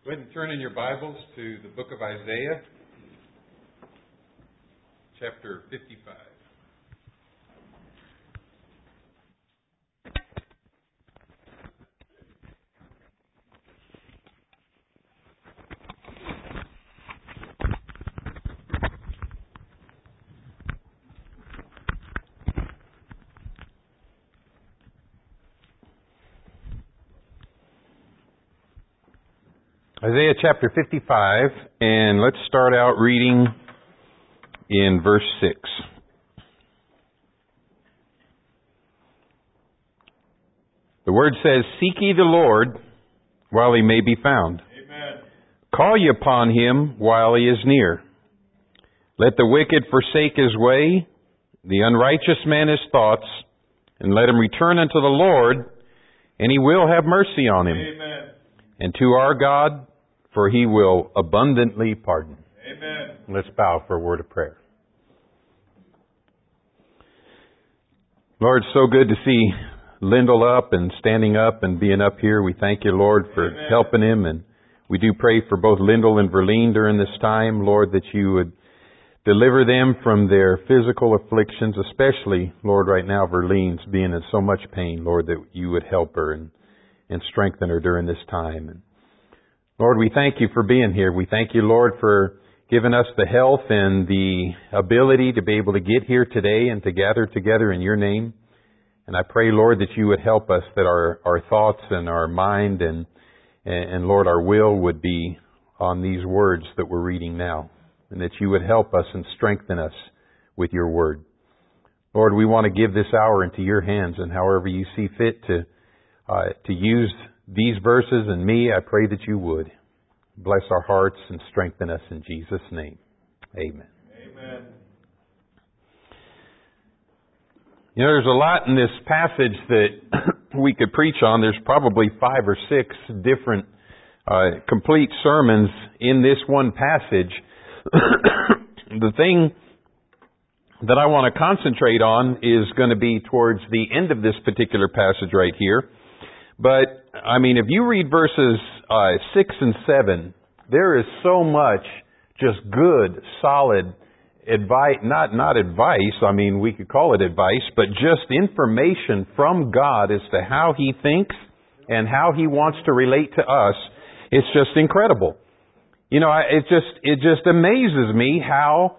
Go ahead and turn in your Bibles to the book of Isaiah, chapter 55. Isaiah chapter 55, and let's start out reading in verse 6. The word says, "Seek ye the Lord while he may be found. Amen. Call ye upon him while he is near. Let the wicked forsake his way, the unrighteous man his thoughts, and let him return unto the Lord, and he will have mercy on him. Amen. And to our God, for he will abundantly pardon." Amen. Let's bow for a word of prayer. Lord, it's so good to see Lyndall up and standing up and being up here. We thank you, Lord, for Amen. helping him. And we do pray for both Lyndall and Verlene during this time, Lord, that you would deliver them from their physical afflictions, especially, Lord, right now, Verlene's being in so much pain, Lord, that you would help her and strengthen her during this time. And Lord, we thank you for being here. We thank you, Lord, for giving us the health and the ability to be able to get here today and to gather together in your name. And I pray, Lord, that you would help us, that our thoughts and our mind and Lord, our will would be on these words that we're reading now, and that you would help us and strengthen us with your word. Lord, we want to give this hour into your hands, and however you see fit to use these verses and me, I pray that you would. Bless our hearts and strengthen us in Jesus' name. Amen. Amen. You know, there's a lot in this passage that we could preach on. There's probably 5 or 6 different complete sermons in this one passage. The thing that I want to concentrate on is going to be towards the end of this particular passage right here. But, I mean, if you read verses 6 and 7, there is so much just good, solid advice, not advice, I mean, we could call it advice, but just information from God as to how He thinks and how He wants to relate to us. It's just incredible. You know, it just amazes me how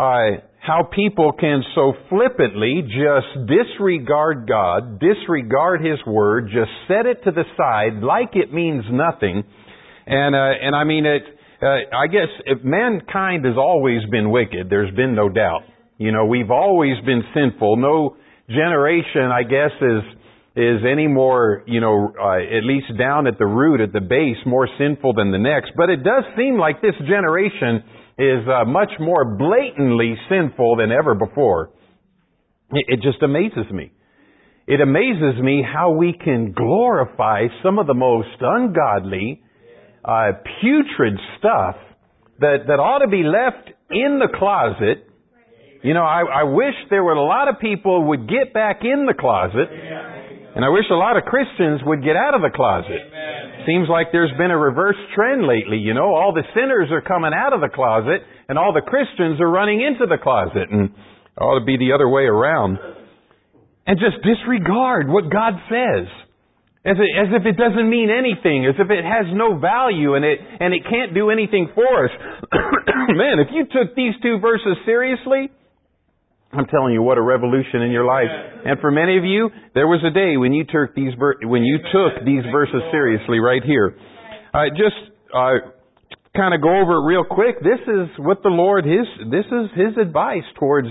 people can so flippantly just disregard God, disregard His Word, just set it to the side like it means nothing. And I mean, I guess mankind has always been wicked. There's been no doubt. You know, we've always been sinful. No generation, I guess, is any more, you know, at least down at the root, at the base, more sinful than the next. But it does seem like this generation is much more blatantly sinful than ever before. It just amazes me. It amazes me how we can glorify some of the most ungodly, putrid stuff that ought to be left in the closet. You know, I wish there were a lot of people would get back in the closet, and I wish a lot of Christians would get out of the closet. Seems like there's been a reverse trend lately, you know. All the sinners are coming out of the closet, and all the Christians are running into the closet, and it ought to be the other way around. And just disregard what God says. As if it doesn't mean anything, as if it has no value and it can't do anything for us. Man, if you took these 2 verses seriously, I'm telling you, what a revolution in your life. And for many of you, there was a day when you took these verses seriously right here. Just kind of go over it real quick. This is what the Lord, this is His advice towards,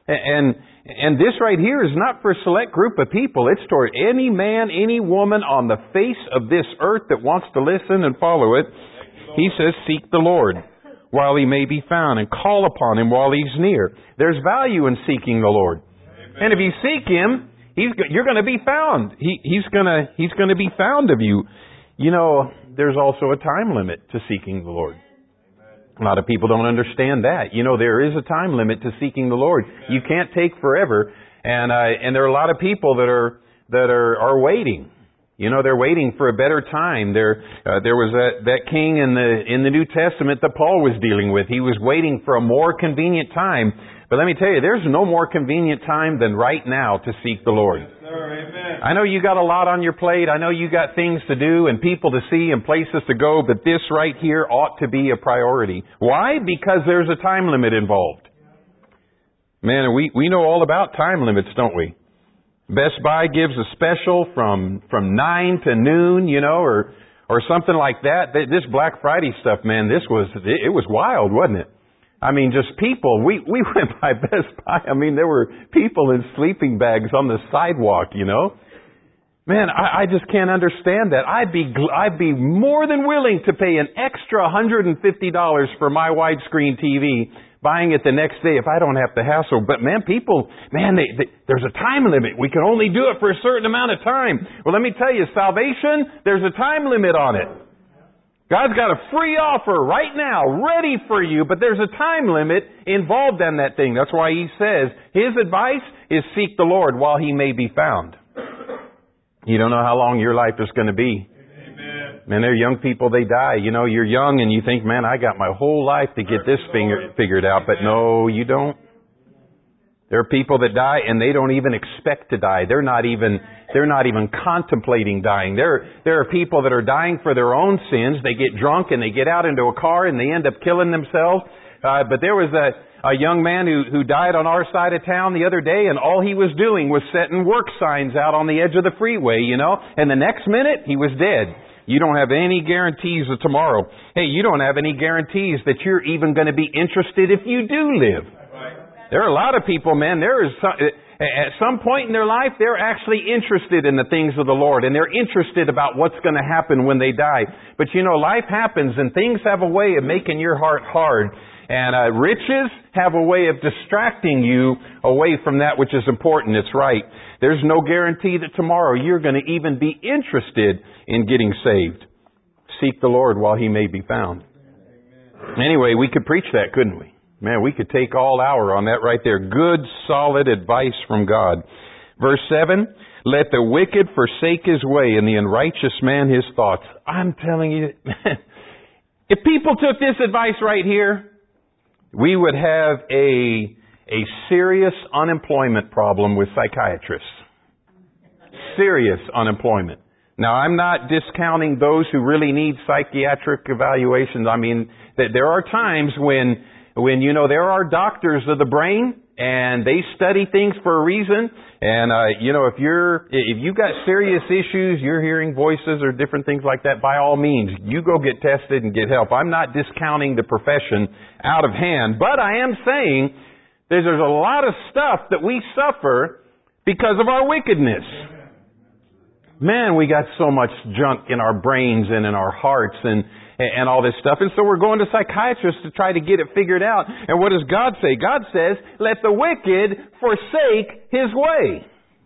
and this right here is not for a select group of people. It's toward any man, any woman on the face of this earth that wants to listen and follow it. He says, seek the Lord while He may be found, and call upon Him while He's near. There's value in seeking the Lord. Amen. And if you seek Him, you're going to be found. He's going to be found of you. You know, there's also a time limit to seeking the Lord. A lot of people don't understand that. You know, there is a time limit to seeking the Lord. You can't take forever. And there are a lot of people that are waiting. You know, they're waiting for a better time. There was that king in the New Testament that Paul was dealing with. He was waiting for a more convenient time. But let me tell you, there's no more convenient time than right now to seek the Lord. Yes, sir. Amen. I know you got a lot on your plate. I know you got things to do and people to see and places to go, but this right here ought to be a priority. Why? Because there's a time limit involved. Man, we know all about time limits, don't we? Best Buy gives a special from 9 to noon, you know, or something like that. This Black Friday stuff, man, it was wild, wasn't it? I mean, just people. We went by Best Buy. I mean, there were people in sleeping bags on the sidewalk, you know. Man, I just can't understand that. I'd be more than willing to pay an extra $150 for my widescreen TV, buying it the next day if I don't have to hassle. But man, people, there's a time limit. We can only do it for a certain amount of time. Well, let me tell you, salvation, there's a time limit on it. God's got a free offer right now, ready for you, but there's a time limit involved in that thing. That's why He says His advice is seek the Lord while He may be found. You don't know how long your life is going to be. Amen. Man, there are young people, they die. You know, you're young and you think, man, I got my whole life to get this figured out. But no, you don't. There are people that die and they don't even expect to die. They're not even contemplating dying. There are people that are dying for their own sins. They get drunk and they get out into a car and they end up killing themselves. But there was a young man who died on our side of town the other day, and all he was doing was setting work signs out on the edge of the freeway, you know, and the next minute he was dead. You don't have any guarantees of tomorrow. Hey, you don't have any guarantees that you're even going to be interested if you do live. There are a lot of people, man, at some point in their life, they're actually interested in the things of the Lord, and they're interested about what's going to happen when they die. But you know, life happens, and things have a way of making your heart hard. And riches have a way of distracting you away from that which is important. It's right. There's no guarantee that tomorrow you're going to even be interested in getting saved. Seek the Lord while He may be found. Anyway, we could preach that, couldn't we? Man, we could take all hour on that right there. Good, solid advice from God. Verse 7, let the wicked forsake his way and the unrighteous man his thoughts. I'm telling you, if people took this advice right here, we would have a serious unemployment problem with psychiatrists. Serious unemployment. Now, I'm not discounting those who really need psychiatric evaluations. I mean, there are times when you know, there are doctors of the brain and they study things for a reason. And, you know, if you've got serious issues, you're hearing voices or different things like that, by all means, you go get tested and get help. I'm not discounting the profession out of hand, but I am saying there's a lot of stuff that we suffer because of our wickedness. Man, we got so much junk in our brains and in our hearts and all this stuff. And so we're going to psychiatrists to try to get it figured out. And what does God say? God says, let the wicked forsake his way.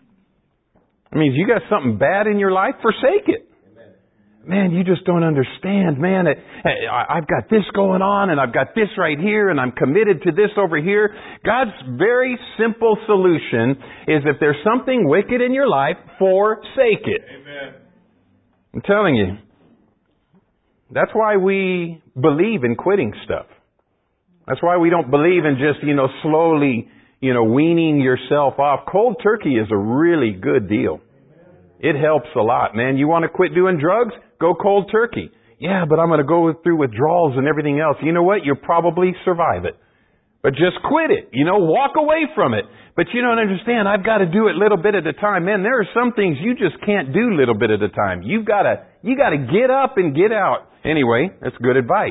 I mean, if you got something bad in your life, forsake it. Man, you just don't understand. Man, I've got this going on and I've got this right here and I'm committed to this over here. God's very simple solution is if there's something wicked in your life, forsake it. Amen. I'm telling you. That's why we believe in quitting stuff. That's why we don't believe in just, slowly, weaning yourself off. Cold turkey is a really good deal. It helps a lot, man. You want to quit doing drugs? Go cold turkey. Yeah, but I'm going to go through withdrawals and everything else. You know what? You'll probably survive it. But just quit it. Walk away from it. But you don't understand. I've got to do it little bit at a time. Man, there are some things you just can't do little bit at a time. You got to get up and get out. Anyway, that's good advice.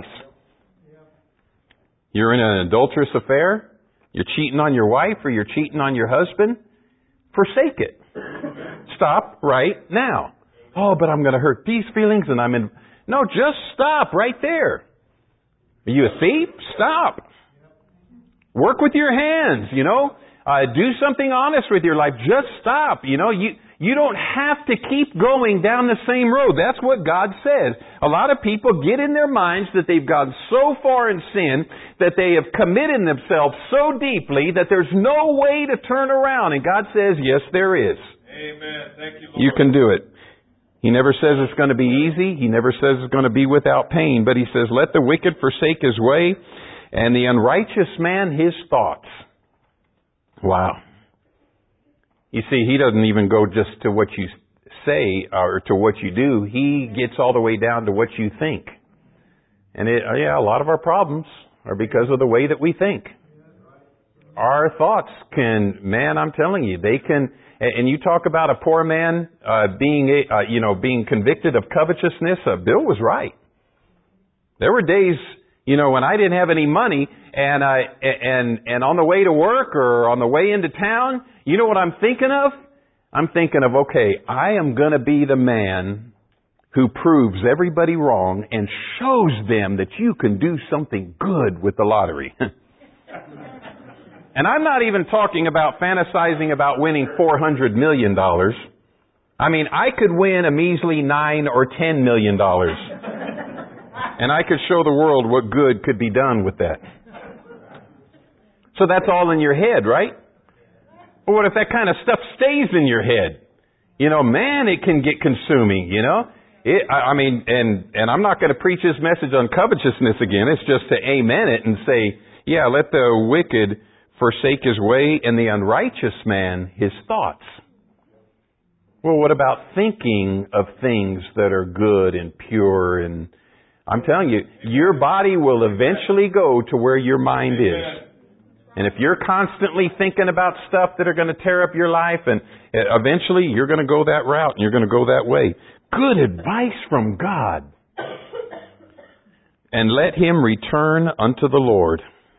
You're in an adulterous affair. You're cheating on your wife or you're cheating on your husband. Forsake it. Stop right now. Oh, but I'm going to hurt these feelings and No, just stop right there. Are you a thief? Stop. Work with your hands, do something honest with your life. Just stop. You don't have to keep going down the same road. That's what God says. A lot of people get in their minds that they've gone so far in sin that they have committed themselves so deeply that there's no way to turn around. And God says, yes, there is. Amen. Thank you, Lord. You can do it. He never says it's going to be easy. He never says it's going to be without pain. But He says, let the wicked forsake his way, and the unrighteous man his thoughts. Wow. You see, He doesn't even go just to what you say or to what you do. He gets all the way down to what you think. And a lot of our problems are because of the way that we think. Our thoughts I'm telling you, they can. And you talk about a poor man being convicted of covetousness. Bill was right. There were days, when I didn't have any money, and on the way to work or on the way into town, you know what I'm thinking of? I'm thinking of, okay, I am going to be the man who proves everybody wrong and shows them that you can do something good with the lottery. And I'm not even talking about fantasizing about winning $400 million. I mean, I could win a measly $9 or $10 million. And I could show the world what good could be done with that. So that's all in your head, right? But what if that kind of stuff stays in your head? Man, it can get consuming, And I'm not going to preach this message on covetousness again. It's just to amen it and say, yeah, let the wicked forsake his way, and the unrighteous man his thoughts. Well, what about thinking of things that are good and pure? And I'm telling you, your body will eventually go to where your mind is. And if you're constantly thinking about stuff that are going to tear up your life, and eventually you're going to go that route and you're going to go that way. Good advice from God. And let him return unto the Lord.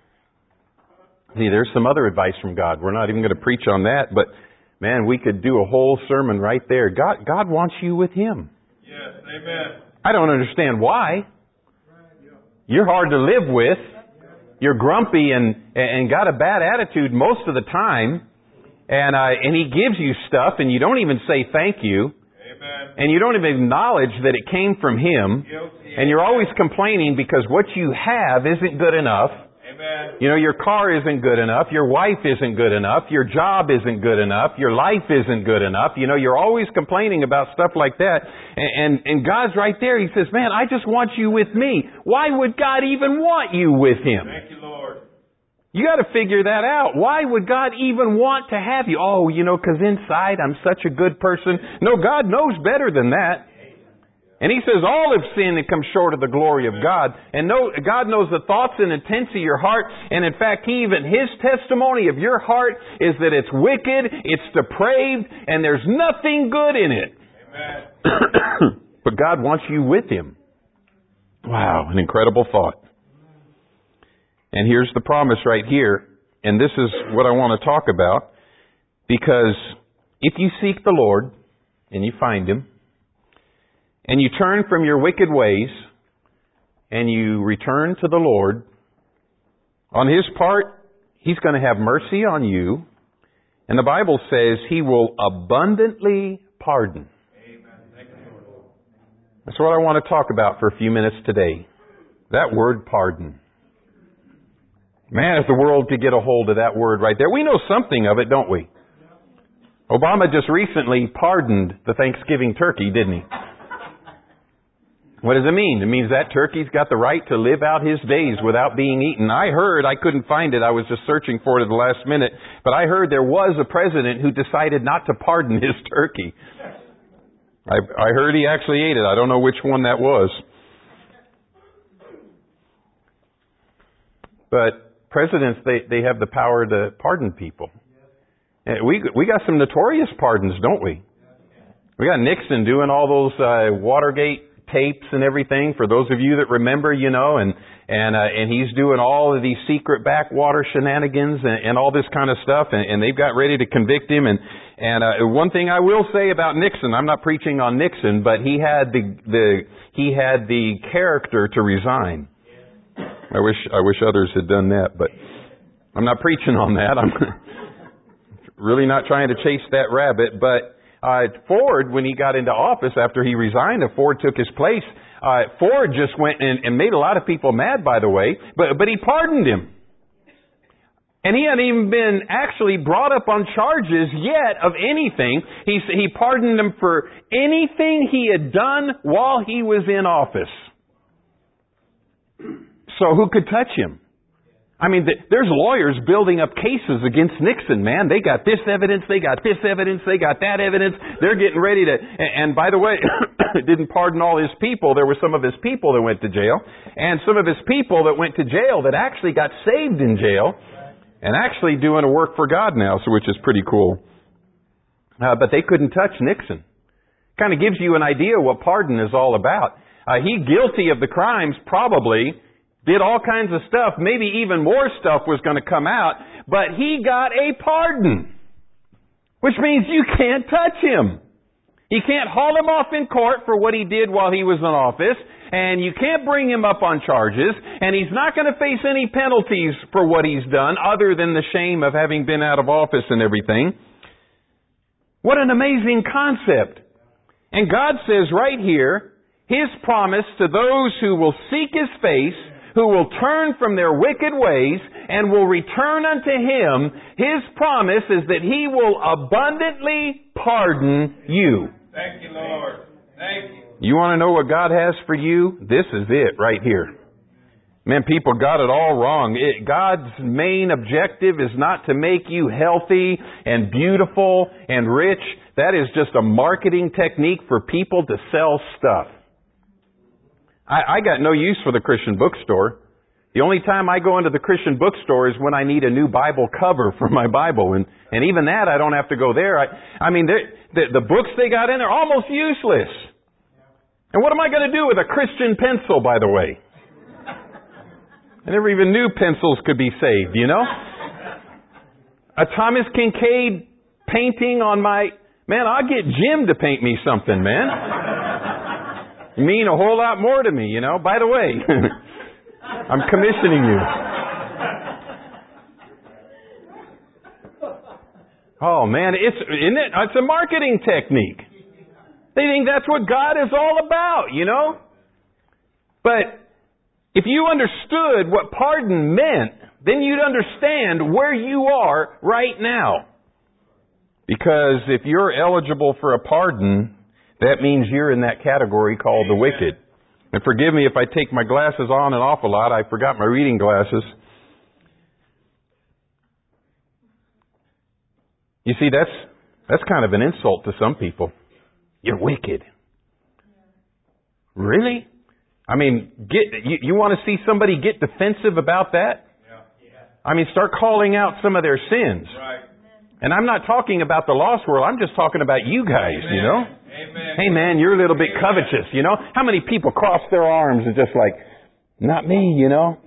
See, there's some other advice from God. We're not even going to preach on that, but man, we could do a whole sermon right there. God wants you with Him. Yes, amen. I don't understand why. You're hard to live with. You're grumpy and got a bad attitude most of the time. And He gives you stuff and you don't even say thank you. Amen. And you don't even acknowledge that it came from Him. Guilty. And you're always complaining because what you have isn't good enough. Amen. Your car isn't good enough. Your wife isn't good enough. Your job isn't good enough. Your life isn't good enough. You're always complaining about stuff like that. And God's right there. He says, man, I just want you with me. Why would God even want you with Him? Thank you, Lord. You got to figure that out. Why would God even want to have you? Oh, because inside I'm such a good person. No, God knows better than that. And He says all have sinned and come short of the glory of God. And God knows the thoughts and intents of your heart. And in fact, His testimony of your heart is that it's wicked, it's depraved, and there's nothing good in it. Amen. But God wants you with Him. Wow, an incredible thought. And here's the promise right here. And this is what I want to talk about. Because if you seek the Lord and you find Him, and you turn from your wicked ways, and you return to the Lord, on His part, He's going to have mercy on you. And the Bible says He will abundantly pardon. Amen. That's what I want to talk about for a few minutes today. That word pardon. Man, if the world could get a hold of that word right there. We know something of it, don't we? Obama just recently pardoned the Thanksgiving turkey, didn't he? What does it mean? It means that turkey's got the right to live out his days without being eaten. I couldn't find it. I was just searching for it at the last minute. But I heard there was a president who decided not to pardon his turkey. I heard he actually ate it. I don't know which one that was. But presidents, they have the power to pardon people. We got some notorious pardons, don't we? We got Nixon doing all those Watergate tapes and everything, for those of you that remember, and he's doing all of these secret backwater shenanigans and all this kind of stuff, and they've got ready to convict him. And one thing I will say about Nixon, I'm not preaching on Nixon, but he had the character to resign. I wish others had done that, but I'm not preaching on that. I'm really not trying to chase that rabbit, but Ford, when he got into office after he resigned and Ford took his place, Ford just went and made a lot of people mad, by the way, but he pardoned him. And he hadn't even been actually brought up on charges yet of anything. He pardoned him for anything he had done while he was in office. So who could touch him? I mean, there's lawyers building up cases against Nixon, man. They got this evidence, they got this evidence, they got that evidence. They're getting ready to... And by the way, didn't pardon all his people. There were some of his people that went to jail. And some of his people that went to jail that actually got saved in jail. And actually doing a work for God now, so which is pretty cool. But they couldn't touch Nixon. Kind of gives you an idea what pardon is all about. He guilty of the crimes, probably, did all kinds of stuff, maybe even more stuff was going to come out, but he got a pardon. Which means you can't touch him. You can't haul him off in court for what he did while he was in office. And you can't bring him up on charges, and he's not going to face any penalties for what he's done other than the shame of having been out of office and everything. What an amazing concept. And God says right here, His promise to those who will seek His face, who will turn from their wicked ways, and will return unto Him, His promise is that He will abundantly pardon you. Thank you, Lord. Thank you. You want to know what God has for you? This is it right here. Man, people got it all wrong. God's main objective is not to make you healthy and beautiful and rich. That is just a marketing technique for people to sell stuff. I got no use for the Christian bookstore. The only time I go into the Christian bookstore is when I need a new Bible cover for my Bible. And even that, I don't have to go there. I mean, the books they got in are almost useless. And what am I going to do with a Christian pencil, by the way? I never even knew pencils could be saved, you know? A Thomas Kincaid painting on my... Man, I'll get Jim to paint me something, man. You mean a whole lot more to me, you know? By the way, I'm commissioning you. Oh, man, isn't it? It's a marketing technique. They think that's what God is all about, you know? But if you understood what pardon meant, then you'd understand where you are right now. Because if you're eligible for a pardon, that means you're in that category called the wicked. And forgive me if I take my glasses on and off a lot. I forgot my reading glasses. You see, that's kind of an insult to some people. You're wicked. Really? I mean, you want to see somebody get defensive about that? Yeah. I mean, start calling out some of their sins. Right. And I'm not talking about the lost world. I'm just talking about you guys, Amen. you know? Amen. Hey, man, you're a little bit covetous, you know? How many people cross their arms and just like, not me, you know?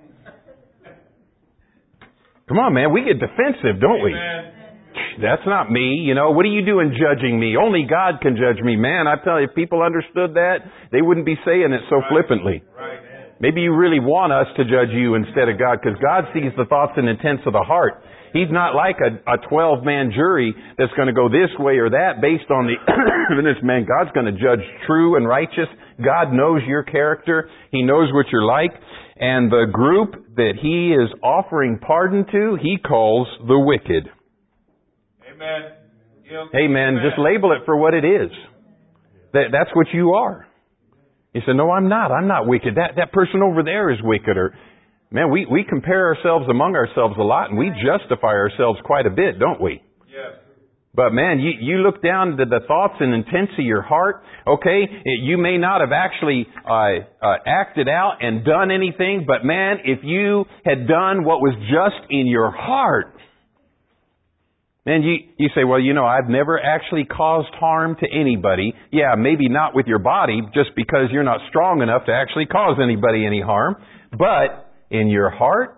Come on, man. We get defensive, don't we? Amen. That's not me, you know. What are you doing judging me? Only God can judge me. Man, I tell you, if people understood that, they wouldn't be saying it so flippantly. Right. Maybe you really want us to judge you instead of God, because God sees the thoughts and intents of the heart. He's not like a 12-man jury that's going to go this way or that based on the this man. God's going to judge true and righteous. God knows your character. He knows what you're like. And the group that He is offering pardon to, He calls the wicked. Amen. Hey, man, just label it for what it is. That's what you are. He said, no, I'm not. I'm not wicked. That person over there is wicked. Or, man, we compare ourselves among ourselves a lot, and we justify ourselves quite a bit, don't we? Yes. But, man, you look down to the thoughts and intents of your heart, okay? You may not have actually acted out and done anything, but, man, if you had done what was just in your heart, and you say, well, you know, I've never actually caused harm to anybody. Yeah, maybe not with your body, just because you're not strong enough to actually cause anybody any harm. But in your heart,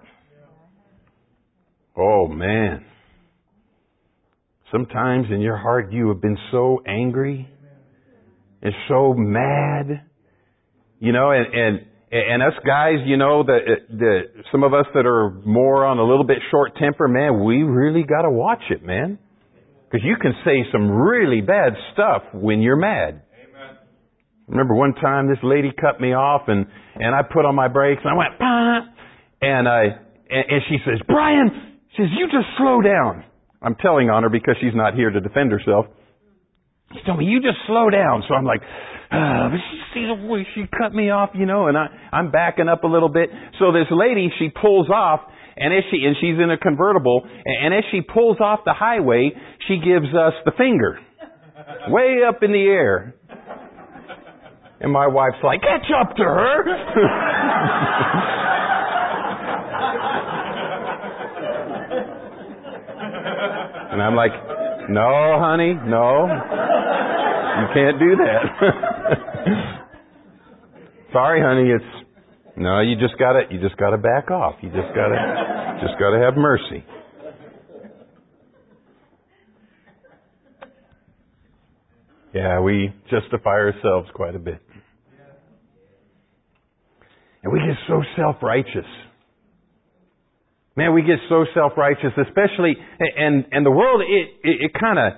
oh man. Sometimes in your heart you have been so angry and so mad. You know, and us guys, you know, some of us that are more on a little bit short temper, man, we really got to watch it, man. Because you can say some really bad stuff when you're mad. Amen. Remember one time this lady cut me off and I put on my brakes and I went, bah! And she says, Brian, She says, you just slow down. I'm telling on her because she's not here to defend herself. She told me, you just slow down. So I'm like, but she sees the way she cut me off, and I'm backing up a little bit. So this lady, she pulls off, and she's in a convertible, and as she pulls off the highway, she gives us the finger. Way up in the air. And my wife's like, catch up to her! And I'm like, no, honey, no. You can't do that. Sorry, honey, you just gotta back off. You just gotta have mercy. Yeah, we justify ourselves quite a bit. And we get so self-righteous. Man, we get so self-righteous, especially, and the world, it kind of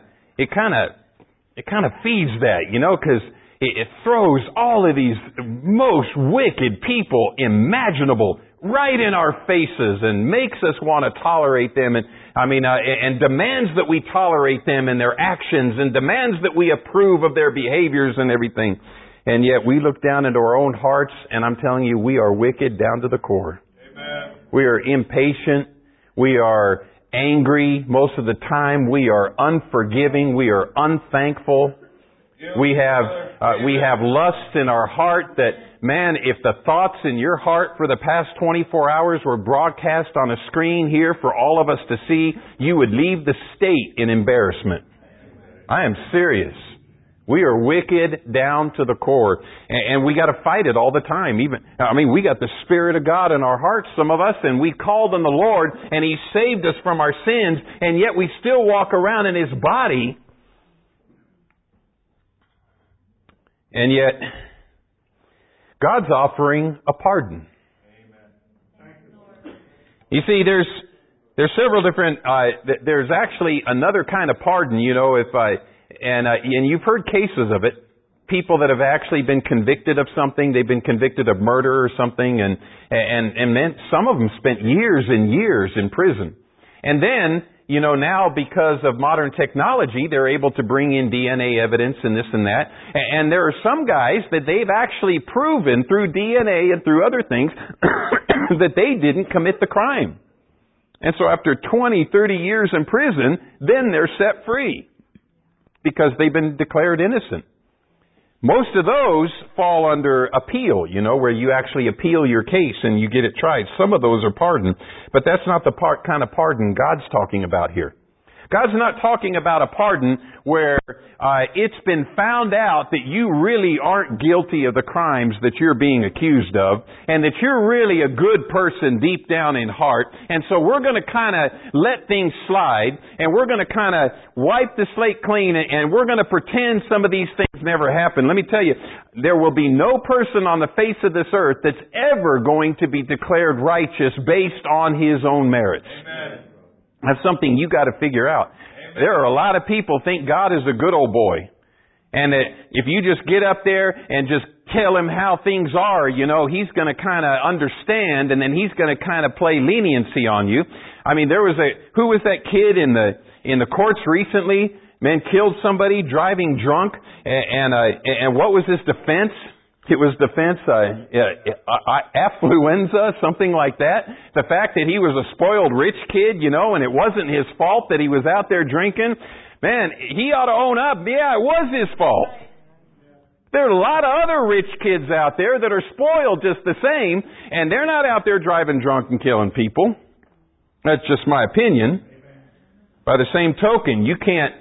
feeds that, because it throws all of these most wicked people imaginable right in our faces and makes us want to tolerate them and demands that we tolerate them and their actions and demands that we approve of their behaviors and everything. And yet we look down into our own hearts, and I'm telling you, we are wicked down to the core. Amen. We are impatient. We are angry most of the time. We are unforgiving. We are unthankful. We have lust in our heart that, man, if the thoughts in your heart for the past 24 hours were broadcast on a screen here for all of us to see, you would leave the state in embarrassment. I am serious. We are wicked down to the core. And we got to fight it all the time. We got the Spirit of God in our hearts, some of us, and we called on the Lord, and He saved us from our sins, and yet we still walk around in His body. And yet, God's offering a pardon. You see, there's several different, there's actually another kind of pardon, and you've heard cases of it. People that have actually been convicted of something, they've been convicted of murder or something, and then some of them spent years and years in prison. And then, now because of modern technology, they're able to bring in DNA evidence and this and that. And there are some guys that they've actually proven through DNA and through other things that they didn't commit the crime. And so after 20, 30 years in prison, then they're set free because they've been declared innocent. Most of those fall under appeal, where you actually appeal your case and you get it tried. Some of those are pardoned, but that's not the kind of pardon God's talking about here. God's not talking about a pardon where it's been found out that you really aren't guilty of the crimes that you're being accused of, and that you're really a good person deep down in heart, and so we're going to kind of let things slide, and we're going to kind of wipe the slate clean, and we're going to pretend some of these things never happened. Let me tell you, there will be no person on the face of this earth that's ever going to be declared righteous based on his own merits. Amen. That's something you got to figure out. Amen. There are a lot of people think God is a good old boy. And that if you just get up there and just tell him how things are, he's going to kind of understand, and then he's going to kind of play leniency on you. Who was that kid in the courts recently? Man, killed somebody driving drunk, and what was his defense? It was defense, affluenza, something like that. The fact that he was a spoiled rich kid, and it wasn't his fault that he was out there drinking. Man, he ought to own up. Yeah, it was his fault. There are a lot of other rich kids out there that are spoiled just the same, and they're not out there driving drunk and killing people. That's just my opinion. By the same token, you can't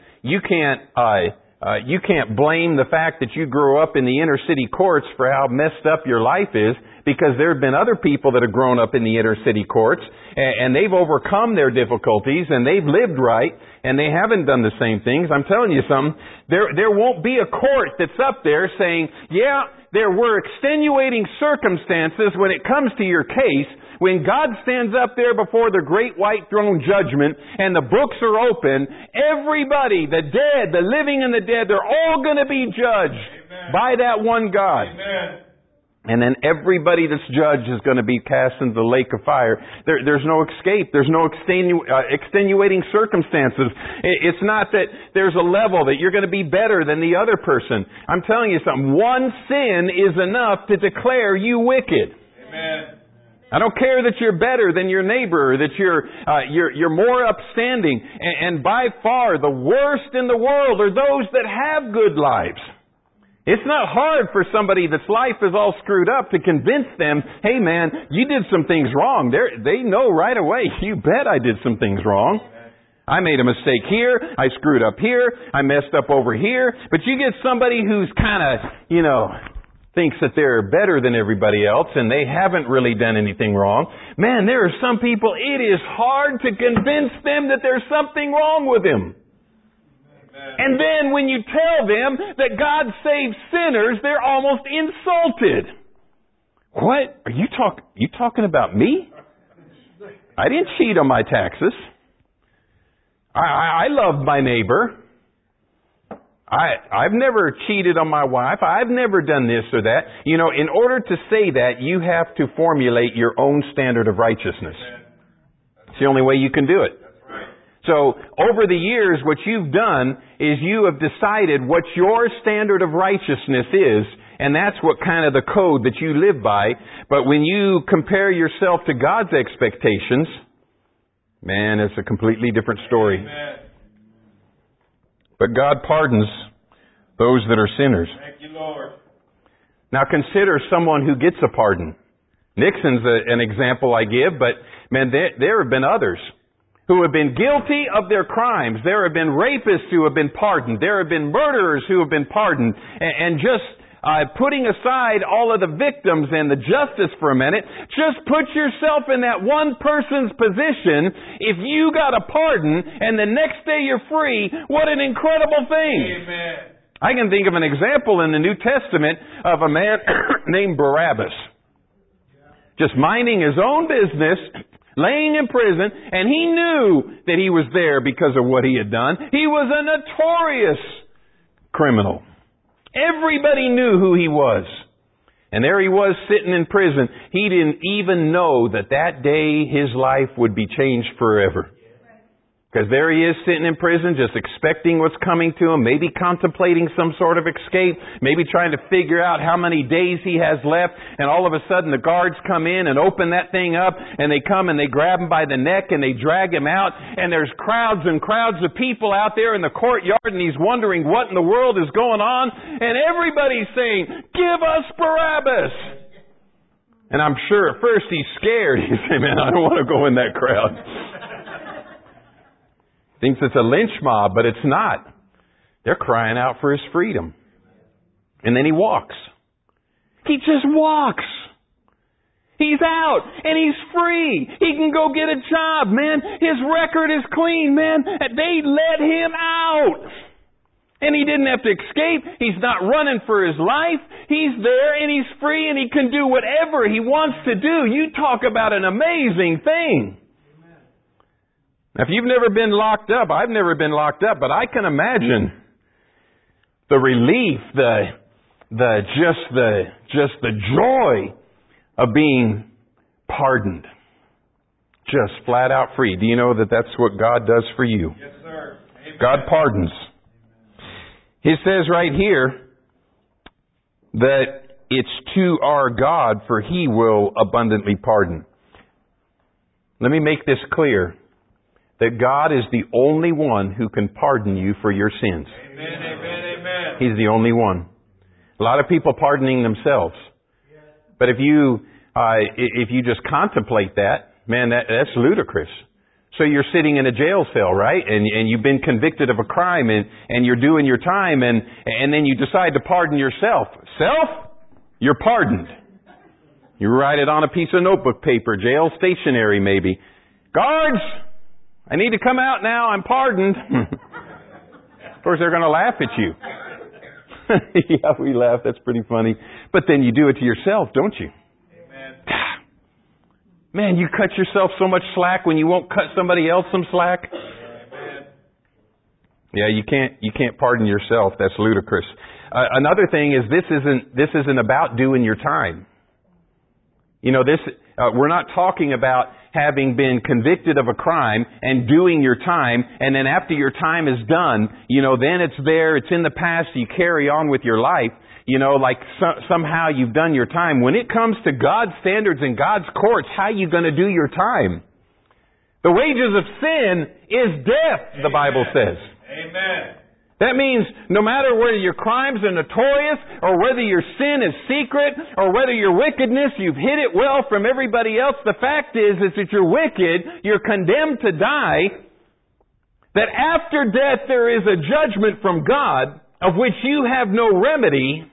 blame the fact that you grew up in the inner city courts for how messed up your life is, because there have been other people that have grown up in the inner city courts and they've overcome their difficulties and they've lived right and they haven't done the same things. I'm telling you something, there won't be a court that's up there saying, yeah, there were extenuating circumstances when it comes to your case. When God stands up there before the great white throne judgment and the books are open, everybody, the dead, the living and the dead, they're all going to be judged. Amen. By that one God. Amen. And then everybody that's judged is going to be cast into the lake of fire. There's no escape. There's no extenuating circumstances. It's not that there's a level that you're going to be better than the other person. I'm telling you something. One sin is enough to declare you wicked. Amen. I don't care that you're better than your neighbor, or that you're more upstanding. And by far, the worst in the world are those that have good lives. It's not hard for somebody that's life is all screwed up to convince them, hey man, you did some things wrong. They know right away, you bet I did some things wrong. I made a mistake here, I screwed up here, I messed up over here. But you get somebody who's kind of, thinks that they're better than everybody else and they haven't really done anything wrong. Man, there are some people, it is hard to convince them that there's something wrong with them. And then when you tell them that God saves sinners, they're almost insulted. What? Are you talking about me? I didn't cheat on my taxes. I love my neighbor. I've never cheated on my wife. I've never done this or that. In order to say that, you have to formulate your own standard of righteousness. It's the only way you can do it. So, over the years, what you've done is you have decided what your standard of righteousness is, and that's what kind of the code that you live by. But when you compare yourself to God's expectations, man, it's a completely different story. Amen. But God pardons those that are sinners. Thank you, Lord. Now consider someone who gets a pardon. Nixon's an example I give, but man, there have been others who have been guilty of their crimes. There have been rapists who have been pardoned. There have been murderers who have been pardoned. And just putting aside all of the victims and the justice for a minute, just put yourself in that one person's position. If you got a pardon and the next day you're free, what an incredible thing. Amen. I can think of an example in the New Testament of a man named Barabbas. Just minding his own business, laying in prison, and he knew that he was there because of what he had done. He was a notorious criminal. Everybody knew who he was. And there he was sitting in prison. He didn't even know that day his life would be changed forever. Because there he is sitting in prison just expecting what's coming to him, maybe contemplating some sort of escape, maybe trying to figure out how many days he has left, and all of a sudden the guards come in and open that thing up, and they come and they grab him by the neck and they drag him out, and there's crowds and crowds of people out there in the courtyard, and he's wondering what in the world is going on, and everybody's saying, "Give us Barabbas!" And I'm sure at first he's scared. He's saying, "Man, I don't want to go in that crowd." Thinks it's a lynch mob, but it's not. They're crying out for his freedom. And then he walks. He just walks. He's out and he's free. He can go get a job, man. His record is clean, man. They let him out. And he didn't have to escape. He's not running for his life. He's there and he's free and he can do whatever he wants to do. You talk about an amazing thing. Now, if you've never been locked up, I've never been locked up, but I can imagine the relief, just the joy of being pardoned. Just flat out free. Do you know that that's what God does for you? Yes, sir. Amen. God pardons. He says right here that it's to our God, for He will abundantly pardon. Let me make this clear. That God is the only one who can pardon you for your sins. Amen, amen, amen. He's the only one. A lot of people pardoning themselves. But if you just contemplate that, man, that's ludicrous. So you're sitting in a jail cell, right? And you've been convicted of a crime and you're doing your time and then you decide to pardon yourself. Self? You're pardoned. You write it on a piece of notebook paper, jail stationery maybe. Guards! I need to come out now. I'm pardoned. Of course, they're going to laugh at you. Yeah, we laugh. That's pretty funny. But then you do it to yourself, don't you? Amen. Man, you cut yourself so much slack when you won't cut somebody else some slack. Amen. Yeah, you can't pardon yourself. That's ludicrous. Another thing is this isn't about doing your time. We're not talking about having been convicted of a crime and doing your time, and then after your time is done, then it's there, it's in the past, you carry on with your life, like somehow you've done your time. When it comes to God's standards and God's courts, how are you going to do your time? The wages of sin is death, the Bible says. Amen. That means no matter whether your crimes are notorious, or whether your sin is secret, or whether your wickedness, you've hid it well from everybody else, the fact is that you're wicked, you're condemned to die, that after death there is a judgment from God of which you have no remedy.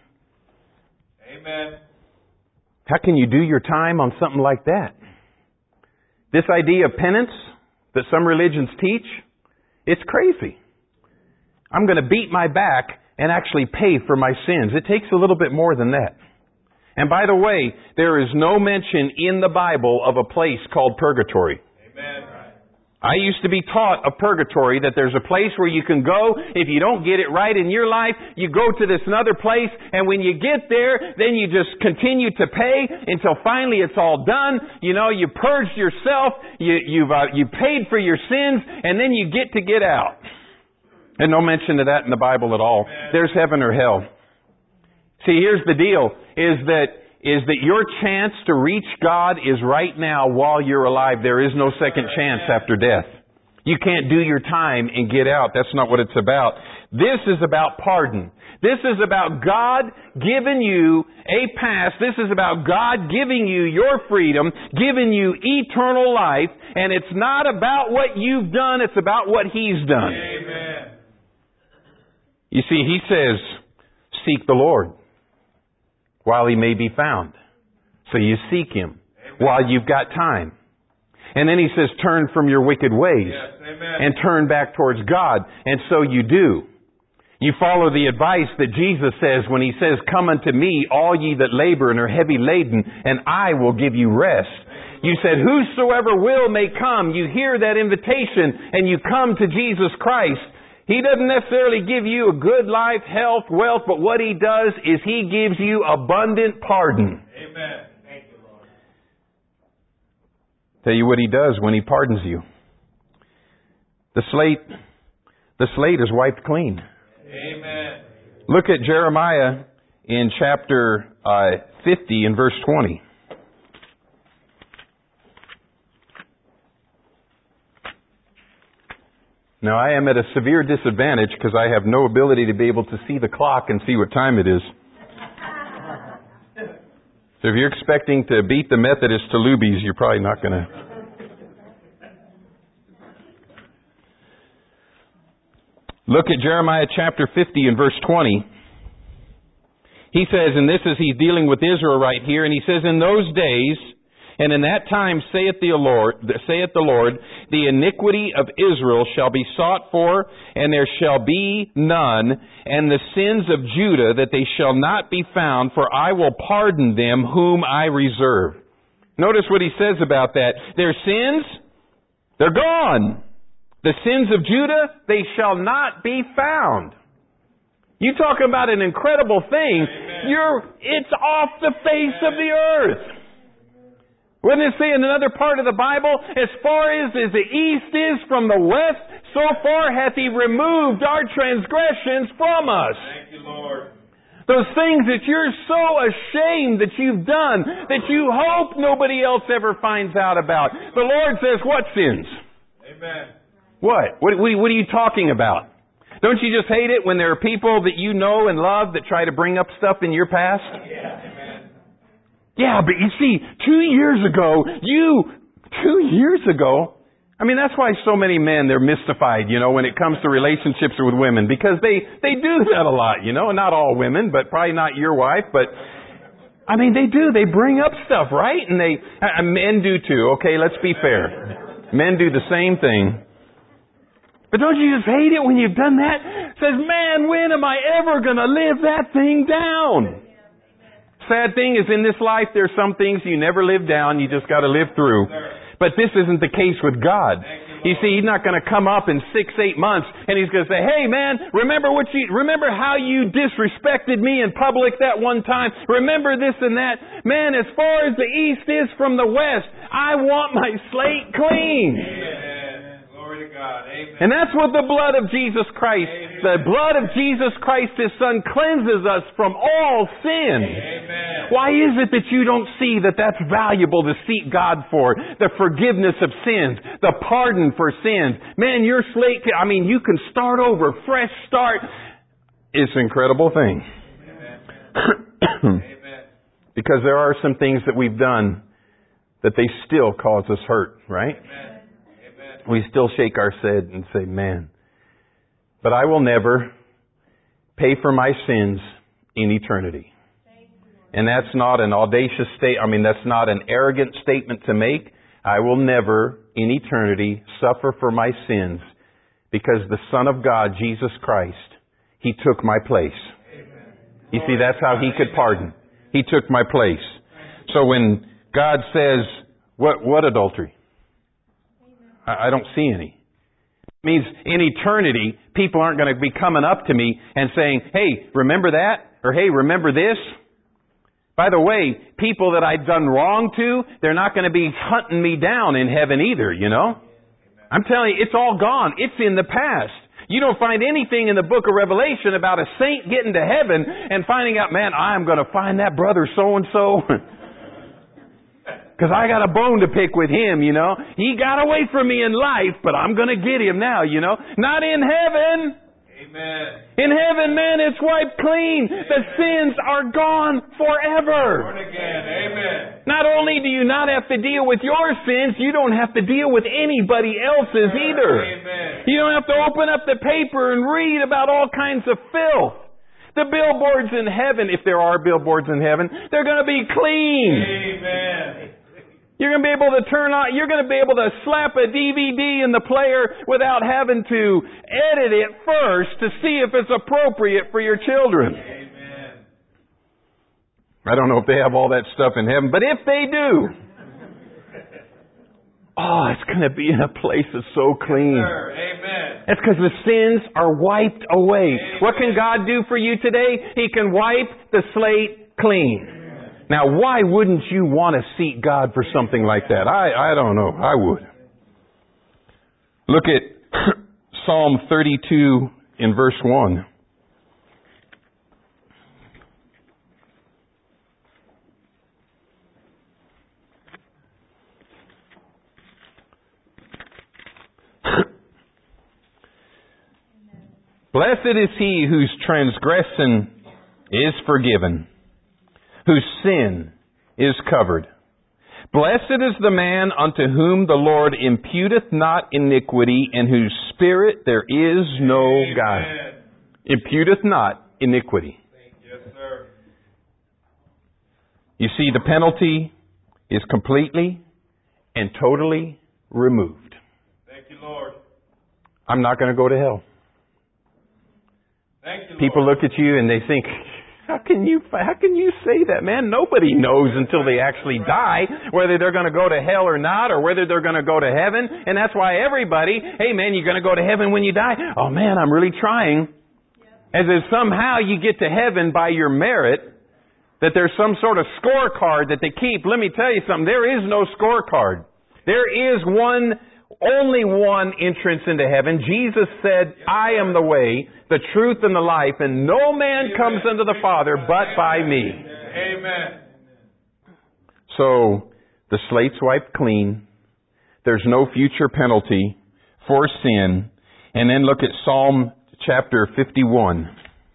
Amen. How can you do your time on something like that? This idea of penance that some religions teach, it's crazy. I'm going to beat my back and actually pay for my sins. It takes a little bit more than that. And by the way, there is no mention in the Bible of a place called purgatory. Amen. I used to be taught of purgatory, that there's a place where you can go. If you don't get it right in your life, you go to this another place, and when you get there, then you just continue to pay until finally it's all done. You purged yourself, you paid for your sins, and then you get out. And no mention of that in the Bible at all. Amen. There's heaven or hell. See, here's the deal, is that your chance to reach God is right now while you're alive. There is no second chance after death. You can't do your time and get out. That's not what it's about. This is about pardon. This is about God giving you a pass. This is about God giving you your freedom, giving you eternal life, and it's not about what you've done, it's about what He's done. Amen. You see, He says, seek the Lord while He may be found. So you seek Him while you've got time. And then He says, turn from your wicked ways. Yes. Amen. And turn back towards God. And so you do. You follow the advice that Jesus says when He says, come unto me, all ye that labor and are heavy laden, and I will give you rest. You said, whosoever will may come. You hear that invitation and you come to Jesus Christ. He doesn't necessarily give you a good life, health, wealth, but what He does is He gives you abundant pardon. Amen. Thank you, Lord. Tell you what He does when He pardons you. The slate is wiped clean. Amen. Look at Jeremiah in chapter 50 and verse 20. Now, I am at a severe disadvantage because I have no ability to be able to see the clock and see what time it is. So if you're expecting to beat the Methodists to Luby's, you're probably not going to. Look at Jeremiah chapter 50 and verse 20. He says, and this is, he's dealing with Israel right here, and he says, in those days, and in that time, saith the Lord, the iniquity of Israel shall be sought for, and there shall be none, and the sins of Judah that they shall not be found, for I will pardon them whom I reserve. Notice what he says about that. Their sins, they're gone. The sins of Judah, they shall not be found. You talk about an incredible thing. It's off the face of the earth. Wouldn't it say in another part of the Bible, as far as the east is from the west, so far hath He removed our transgressions from us. Thank you, Lord. Those things that you're so ashamed that you've done, that you hope nobody else ever finds out about. The Lord says, what sins? Amen. What? What are you talking about? Don't you just hate it when there are people that you know and love that try to bring up stuff in your past? Yeah. Amen. Yeah, but you see, 2 years ago, I mean, that's why so many men, they're mystified, when it comes to relationships with women, because they do that a lot, not all women, but probably not your wife, but, I mean, they do, they bring up stuff, right? And men do too, okay, let's be fair. Men do the same thing. But don't you just hate it when you've done that? It says, man, when am I ever going to live that thing down? Sad thing is, in this life, there's some things you never live down, you just got to live through. But this isn't the case with God. You see, He's not going to come up in 6-8 months and He's going to say, hey man, remember how you disrespected me in public that one time? Remember this and that? Man, as far as the east is from the west, I want my slate clean. Amen. Glory to God. Amen. And that's what the blood of Jesus Christ, the blood of Jesus Christ, His Son, cleanses us from all sin. Amen. Why is it that you don't see that that's valuable to seek God for? The forgiveness of sins, the pardon for sins. Man, your slate, you can start over, fresh start. It's an incredible thing. Amen. Because there are some things that we've done that they still cause us hurt, right? Amen. We still shake our head and say, man, but I will never pay for my sins in eternity. And that's not an audacious that's not an arrogant statement to make. I will never in eternity suffer for my sins because the Son of God, Jesus Christ, He took my place. Amen. You see, that's how He could pardon. He took my place. So when God says, what adultery? I don't see any. It means in eternity, people aren't going to be coming up to me and saying, hey, remember that? Or hey, remember this? By the way, people that I've done wrong to, they're not going to be hunting me down in heaven either, you know? I'm telling you, it's all gone. It's in the past. You don't find anything in the book of Revelation about a saint getting to heaven and finding out, man, I'm going to find that brother so-and-so. Because I got a bone to pick with him, you know. He got away from me in life, but I'm going to get him now, you know. Not in heaven. Amen. In heaven, man, it's wiped clean. Amen. The sins are gone forever. Born again. Amen. Not only do you not have to deal with your sins, you don't have to deal with anybody else's either. Amen. You don't have to open up the paper and read about all kinds of filth. The billboards in heaven, if there are billboards in heaven, they're going to be clean. Amen. You're going to be able to you're going to be able to slap a DVD in the player without having to edit it first to see if it's appropriate for your children. Amen. I don't know if they have all that stuff in heaven, but if they do, it's going to be in a place that's so clean. Yes, sir. Amen. That's because the sins are wiped away. Amen. What can God do for you today? He can wipe the slate clean. Now, why wouldn't you want to seek God for something like that? I don't know. I would. Look at Psalm 32 in verse 1. Blessed is he whose transgression is forgiven, whose sin is covered. Blessed is the man unto whom the Lord imputeth not iniquity, in whose spirit there is no guile. Imputeth not iniquity. Yes, sir. You see, the penalty is completely and totally removed. Thank you, Lord. I'm not going to go to hell. Thank you, Lord. People look at you and they think, how can you say that, man? Nobody knows until they actually die whether they're going to go to hell or not, or whether they're going to go to heaven. And that's why everybody, hey man, you're going to go to heaven when you die? Oh man, I'm really trying. As if somehow you get to heaven by your merit, that there's some sort of scorecard that they keep. Let me tell you something. There is no scorecard. There is only one entrance into heaven. Jesus said, I am the way, the truth, and the life, and no man comes unto the Father but by me. Amen. So, the slate's wiped clean. There's no future penalty for sin. And then look at Psalm chapter 51.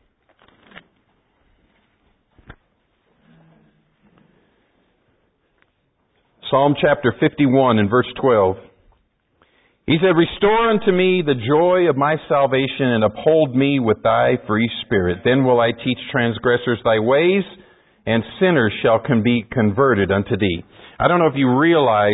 Psalm chapter 51 and verse 12. He said, Restore unto me the joy of my salvation, and uphold me with thy free spirit. Then will I teach transgressors thy ways, and sinners shall be converted unto thee. I don't know if you realize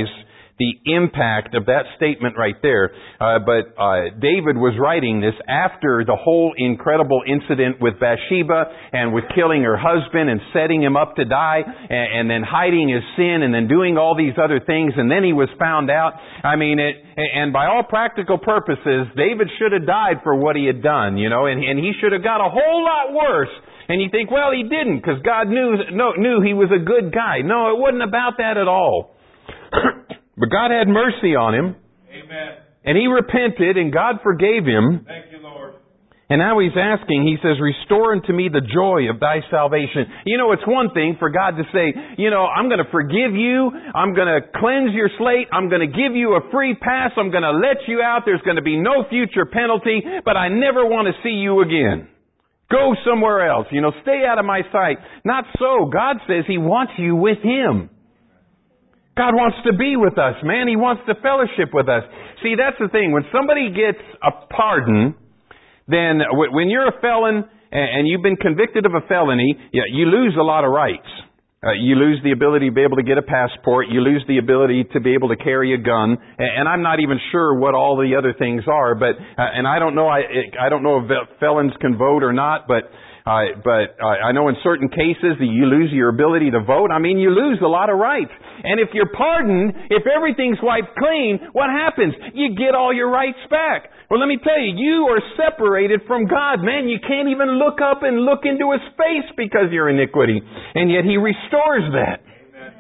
the impact of that statement right there. But David was writing this after the whole incredible incident with Bathsheba and with killing her husband and setting him up to die and then hiding his sin and then doing all these other things, and then he was found out. And by all practical purposes, David should have died for what he had done, and he should have got a whole lot worse. And you think, well, he didn't, because God knew he was a good guy. No, it wasn't about that at all. But God had mercy on him. Amen. And he repented, and God forgave him. Thank you, Lord. And now he's asking, he says, restore unto me the joy of thy salvation. It's one thing for God to say, I'm going to forgive you. I'm going to cleanse your slate. I'm going to give you a free pass. I'm going to let you out. There's going to be no future penalty, but I never want to see you again. Go somewhere else. Stay out of my sight. Not so. God says He wants you with Him. God wants to be with us, man. He wants to fellowship with us. See, that's the thing. When somebody gets a pardon, then when you're a felon and you've been convicted of a felony, you lose a lot of rights. You lose the ability to be able to get a passport. You lose the ability to be able to carry a gun. And I'm not even sure what all the other things are. But and I don't know. I don't know if felons can vote or not. But I know in certain cases that you lose your ability to vote. You lose a lot of rights. And if you're pardoned, if everything's wiped clean, what happens? You get all your rights back. Well, let me tell you, you are separated from God. Man, you can't even look up and look into His face because of your iniquity. And yet He restores that. Amen.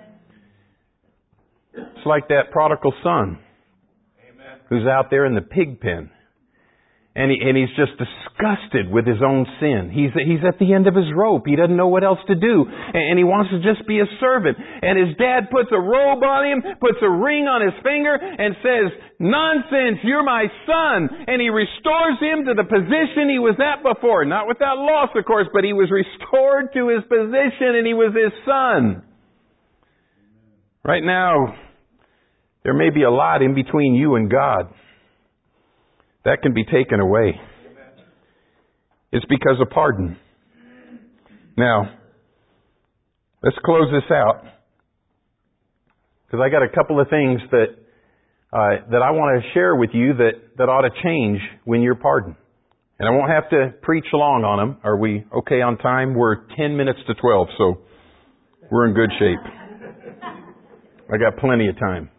It's like that prodigal son. Amen. Who's out there in the pig pen. And he's just disgusted with his own sin. He's at the end of his rope. He doesn't know what else to do. And he wants to just be a servant. And his dad puts a robe on him, puts a ring on his finger, and says, "Nonsense, you're my son." And he restores him to the position he was at before. Not without loss, of course, but he was restored to his position and he was his son. Right now, there may be a lot in between you and God. That can be taken away. It's because of pardon. Now, let's close this out. Because I got a couple of things that I want to share with you that ought to change when you're pardoned. And I won't have to preach long on them. Are we okay on time? We're 10 minutes to 12, so we're in good shape. I got plenty of time.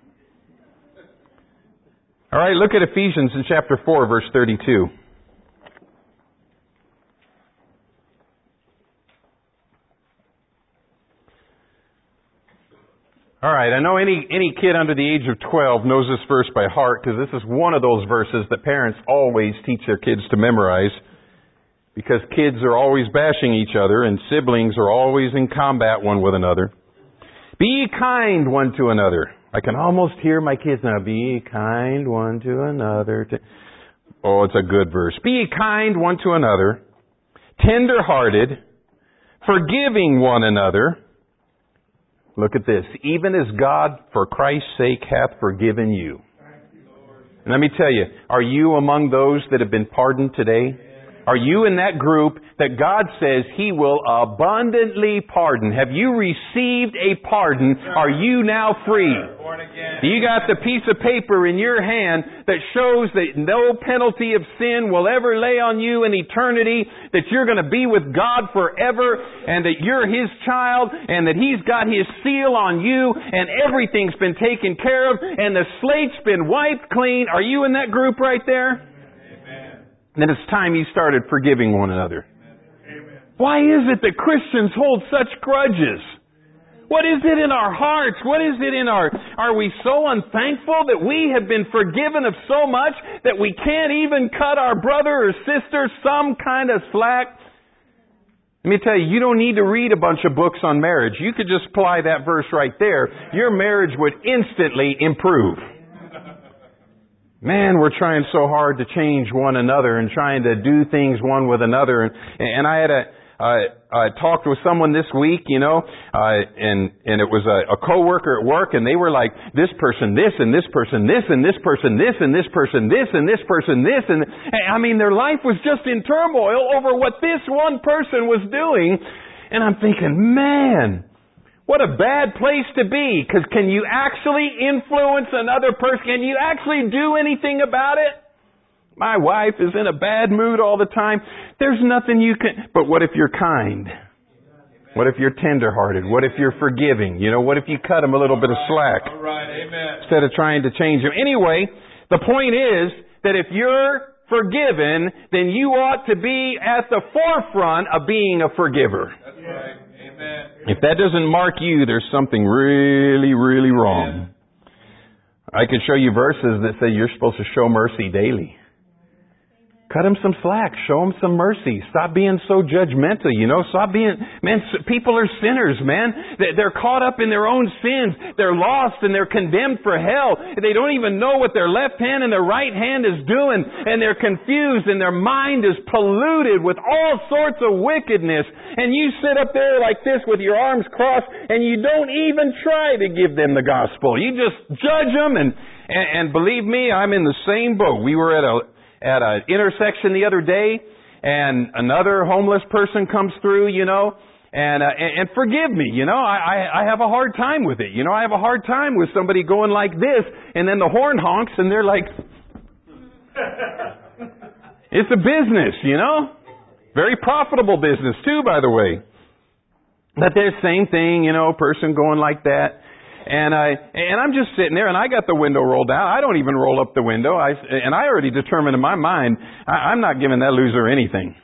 All right, look at Ephesians in chapter 4, verse 32. All right, I know any kid under the age of 12 knows this verse by heart, because this is one of those verses that parents always teach their kids to memorize, because kids are always bashing each other and siblings are always in combat one with another. Be ye kind one to another. I can almost hear my kids now. Be ye kind one to another. Oh, it's a good verse. Be ye kind one to another, tender-hearted, forgiving one another. Look at this. Even as God, for Christ's sake, hath forgiven you. And let me tell you, are you among those that have been pardoned today? Are you in that group that God says He will abundantly pardon? Have you received a pardon? Are you now free? You got the piece of paper in your hand that shows that no penalty of sin will ever lay on you in eternity, that you're going to be with God forever, and that you're His child, and that He's got His seal on you, and everything's been taken care of, and the slate's been wiped clean. Are you in that group right there? Then it's time you started forgiving one another. Amen. Why is it that Christians hold such grudges? What is it in our hearts? What is it in are we so unthankful that we have been forgiven of so much that we can't even cut our brother or sister some kind of slack? Let me tell you, you don't need to read a bunch of books on marriage. You could just apply that verse right there. Your marriage would instantly improve. Man, we're trying so hard to change one another and trying to do things one with another. And I had I talked with someone this week, and it was a coworker at work, and they were like, this person this, and this person this, and this person this, and this person this, and this person this. And I mean, their life was just in turmoil over what this one person was doing. And I'm thinking, man, What a bad place to be, because can you actually influence another person? Can you actually do anything about it? My wife is in a bad mood all the time. There's nothing you can... But what if you're kind? What if you're tenderhearted? What if you're forgiving? What if you cut them a little bit of slack? All right, amen. Instead of trying to change them. Anyway, the point is that if you're forgiven, then you ought to be at the forefront of being a forgiver. That's right. Amen. If that doesn't mark you, there's something really, really wrong. I could show you verses that say you're supposed to show mercy daily. Cut them some slack. Show them some mercy. Stop being so judgmental, Stop being... Man, people are sinners, man. They're caught up in their own sins. They're lost and they're condemned for hell. They don't even know what their left hand and their right hand is doing. And they're confused and their mind is polluted with all sorts of wickedness. And you sit up there like this with your arms crossed and you don't even try to give them the gospel. You just judge them and believe me, I'm in the same boat. We were at an intersection the other day, and another homeless person comes through, and forgive me, I have a hard time with it. I have a hard time with somebody going like this, and then the horn honks, and they're like, it's a business, very profitable business too, by the way. But there's same thing, person going like that. And I'm just sitting there, and I got the window rolled down. I don't even roll up the window. I already determined in my mind, I'm not giving that loser anything.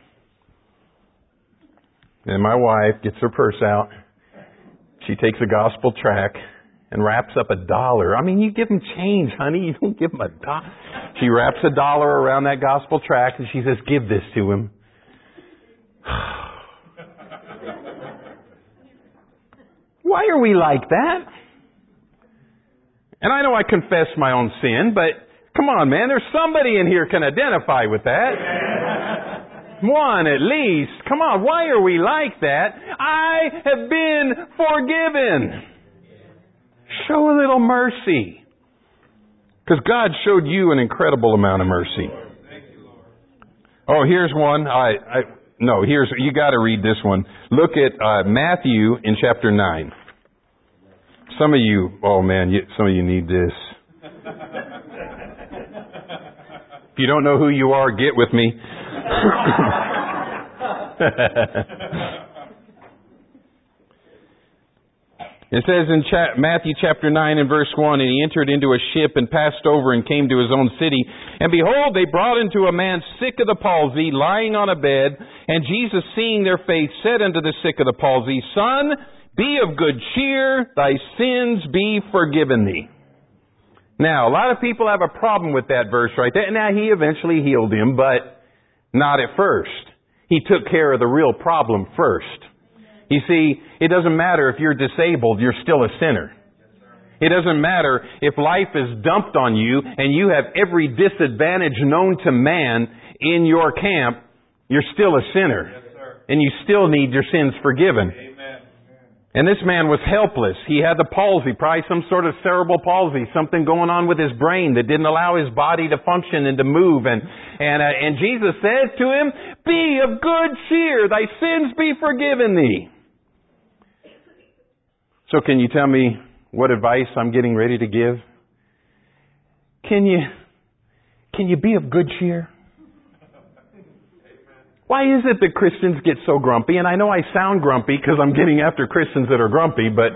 Then my wife gets her purse out. She takes a gospel tract and wraps up $1. I mean, you give them change, honey. You don't give them $1. She wraps $1 around that gospel tract, and she says, give this to him. Why are we like that? And I know I confess my own sin, but come on, man, there's somebody in here can identify with that. One at least. Come on, why are we like that? I have been forgiven. Show a little mercy. Because God showed you an incredible amount of mercy. Oh, here's one. You got to read this one. Look at Matthew in chapter 9. Some of you, some of you need this. If you don't know who you are, get with me. It says in Matthew chapter 9 and verse 1, and he entered into a ship and passed over and came to his own city. And behold, they brought unto a man sick of the palsy, lying on a bed. And Jesus, seeing their faith, said unto the sick of the palsy, Son, be of good cheer, thy sins be forgiven thee. Now, a lot of people have a problem with that verse right there. Now, he eventually healed him, but not at first. He took care of the real problem first. You see, it doesn't matter if you're disabled, you're still a sinner. It doesn't matter if life is dumped on you and you have every disadvantage known to man in your camp, you're still a sinner. Yes, sir. And you still need your sins forgiven. Amen. And this man was helpless. He had the palsy, probably some sort of cerebral palsy, something going on with his brain that didn't allow his body to function and to move. And Jesus says to him, be of good cheer, thy sins be forgiven thee. So can you tell me what advice I'm getting ready to give? Can you be of good cheer? Why is it that Christians get so grumpy? And I know I sound grumpy because I'm getting after Christians that are grumpy, but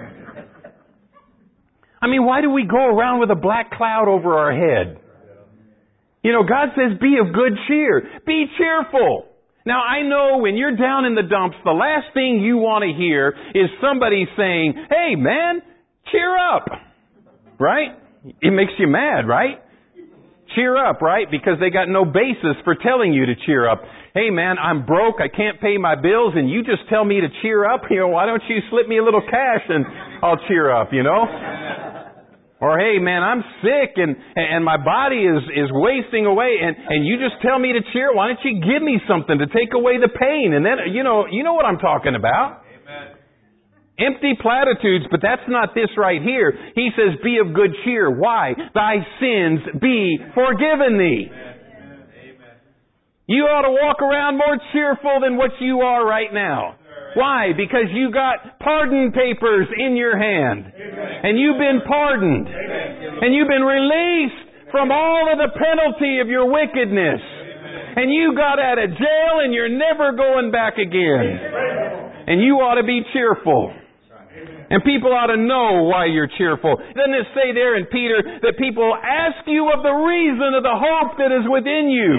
I mean, why do we go around with a black cloud over our head? God says, be of good cheer. Be cheerful. Now, I know when you're down in the dumps, the last thing you want to hear is somebody saying, hey, man, cheer up. Right? It makes you mad, right? Cheer up, right? Because they got no basis for telling you to cheer up. Hey, man, I'm broke. I can't pay my bills, and you just tell me to cheer up. Why don't you slip me a little cash and I'll cheer up, Or, hey, man, I'm sick and my body is wasting away, and you just tell me to cheer. Why don't you give me something to take away the pain? And then, you know what I'm talking about. Amen. Empty platitudes, but that's not this right here. He says, be of good cheer. Why? Thy sins be forgiven thee. Amen. You ought to walk around more cheerful than what you are right now. Why? Because you got pardon papers in your hand. And you've been pardoned. And you've been released from all of the penalty of your wickedness. And you got out of jail and you're never going back again. And you ought to be cheerful. And people ought to know why you're cheerful. Doesn't it say there in Peter that people ask you of the reason of the hope that is within you?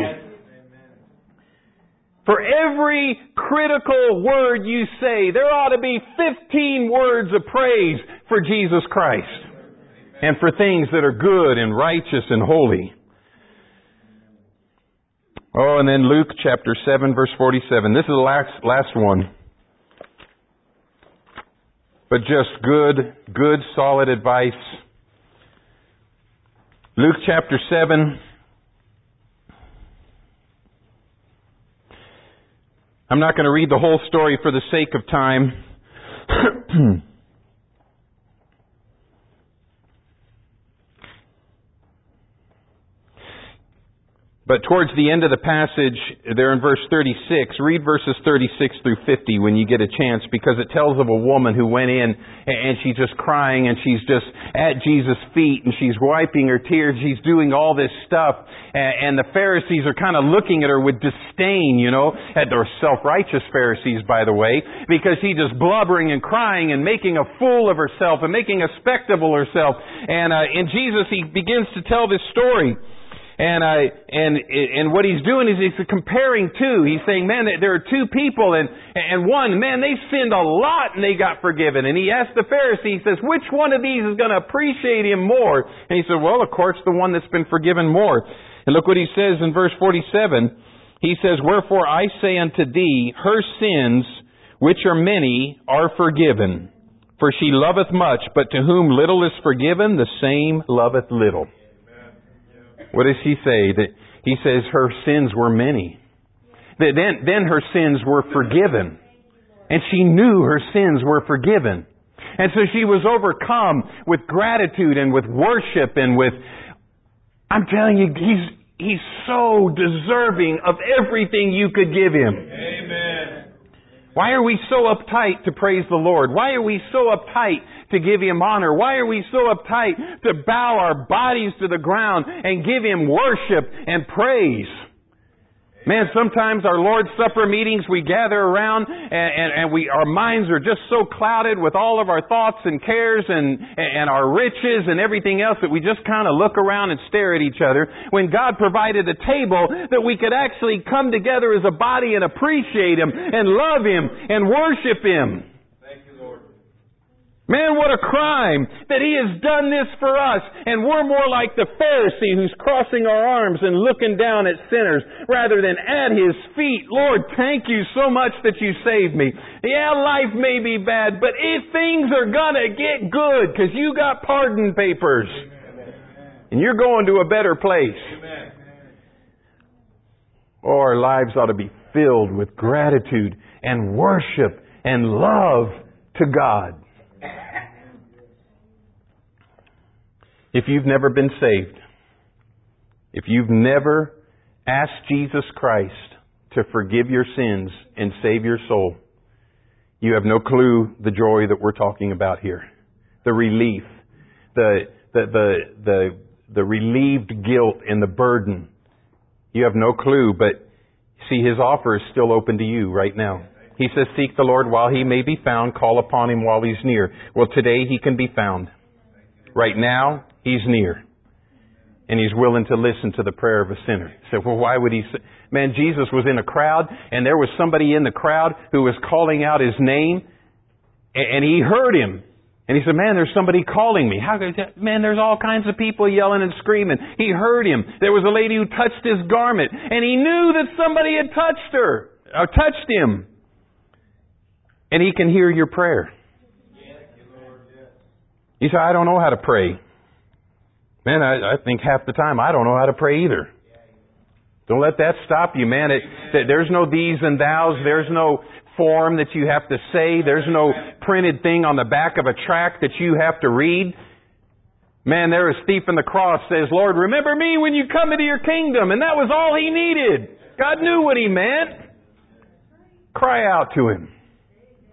For every critical word you say, there ought to be 15 words of praise for Jesus Christ. And for things that are good and righteous and holy. Oh, and then Luke chapter 7 verse 47. This is the last one. But just good, solid advice. Luke chapter 7. I'm not going to read the whole story for the sake of time. But towards the end of the passage, there in verse 36, read verses 36 through 50 when you get a chance, because it tells of a woman who went in and she's just crying and she's just at Jesus' feet and she's wiping her tears. She's doing all this stuff. And the Pharisees are kind of looking at her with disdain, They're self-righteous Pharisees, by the way, because she's just blubbering and crying and making a fool of herself and making a spectacle of herself. And Jesus, He begins to tell this story. And what He's doing is He's comparing two. He's saying, man, there are two people and one, man, they sinned a lot and they got forgiven. And He asked the Pharisee, He says, which one of these is going to appreciate Him more? And He said, well, of course, the one that's been forgiven more. And look what He says in verse 47. He says, wherefore I say unto thee, her sins, which are many, are forgiven. For she loveth much, but to whom little is forgiven, the same loveth little. What does He say? That He says her sins were many. Then her sins were forgiven. And she knew her sins were forgiven. And so she was overcome with gratitude and with worship and with... I'm telling you, He's so deserving of everything you could give Him. Amen. Why are we so uptight to praise the Lord? Why are we so uptight to give Him honor? Why are we so uptight to bow our bodies to the ground and give Him worship and praise? Man, sometimes our Lord's Supper meetings, we gather around and our minds are just so clouded with all of our thoughts and cares and our riches and everything else that we just kind of look around and stare at each other, when God provided a table that we could actually come together as a body and appreciate Him and love Him and worship Him. Man, what a crime that He has done this for us. And we're more like the Pharisee who's crossing our arms and looking down at sinners rather than at His feet. Lord, thank You so much that You saved me. Yeah, life may be bad, but things are gonna get good because you got pardon papers. And you're going to a better place. Oh, our lives ought to be filled with gratitude and worship and love to God. If you've never been saved, if you've never asked Jesus Christ to forgive your sins and save your soul, you have no clue the joy that we're talking about here. The relief, the relieved guilt and the burden. You have no clue, but see, His offer is still open to you right now. He says, seek the Lord while He may be found, call upon Him while He's near. Well, today He can be found. Right now, He's near. And He's willing to listen to the prayer of a sinner. You say, well, why would He say... Man, Jesus was in a crowd, and there was somebody in the crowd who was calling out His name, and He heard him. And He said, man, there's somebody calling me. Man, there's all kinds of people yelling and screaming. He heard him. There was a lady who touched His garment, and He knew that somebody had touched her, or touched Him. And He can hear your prayer. You say, I don't know how to pray. Man, I think half the time I don't know how to pray either. Don't let that stop you, man. There's no these and thous. There's no form that you have to say. There's no printed thing on the back of a tract that you have to read. Man, there is thief on the cross says, Lord, remember me when you come into Your kingdom. And that was all he needed. God knew what he meant. Cry out to Him.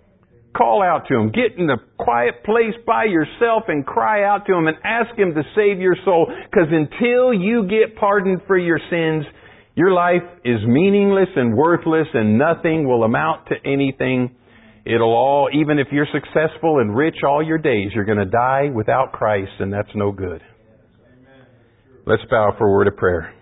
Call out to Him. Get in a quiet place by yourself and cry out to Him and ask Him to save your soul. Because until you get pardoned for your sins, your life is meaningless and worthless and nothing will amount to anything. It'll all, even if you're successful and rich all your days, you're going to die without Christ, and that's no good. Let's bow for a word of prayer.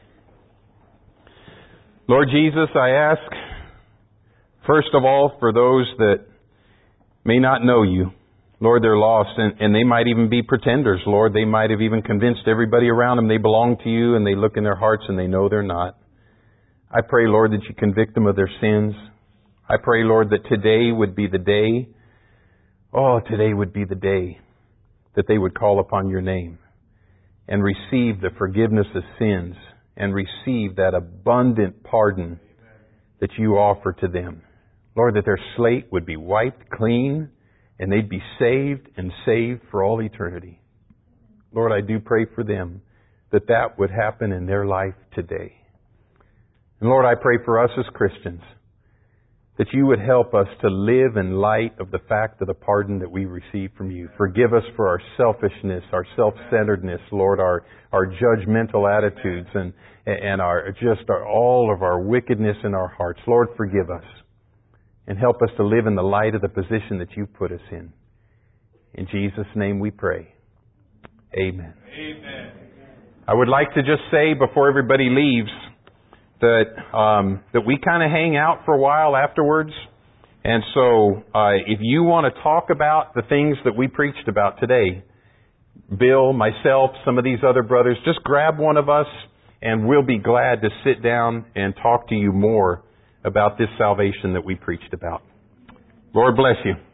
Lord Jesus, I ask, first of all, for those that may not know You. Lord, they're lost, and they might even be pretenders. Lord, they might have even convinced everybody around them they belong to You, and they look in their hearts and they know they're not. I pray, Lord, that You convict them of their sins. I pray, Lord, that today would be the day, today would be the day that they would call upon Your name and receive the forgiveness of sins and receive that abundant pardon that You offer to them. Lord, that their slate would be wiped clean and they'd be saved and saved for all eternity. Lord, I do pray for them that would happen in their life today. And Lord, I pray for us as Christians that You would help us to live in light of the fact of the pardon that we receive from You. Forgive us for our selfishness, our self-centeredness, Lord, our judgmental attitudes and all of our wickedness in our hearts. Lord, forgive us. And help us to live in the light of the position that You've put us in. In Jesus' name we pray. Amen. Amen. I would like to just say before everybody leaves that we kind of hang out for a while afterwards. And so if you want to talk about the things that we preached about today, Bill, myself, some of these other brothers, just grab one of us and we'll be glad to sit down and talk to you more about this salvation that we preached about. Lord bless you.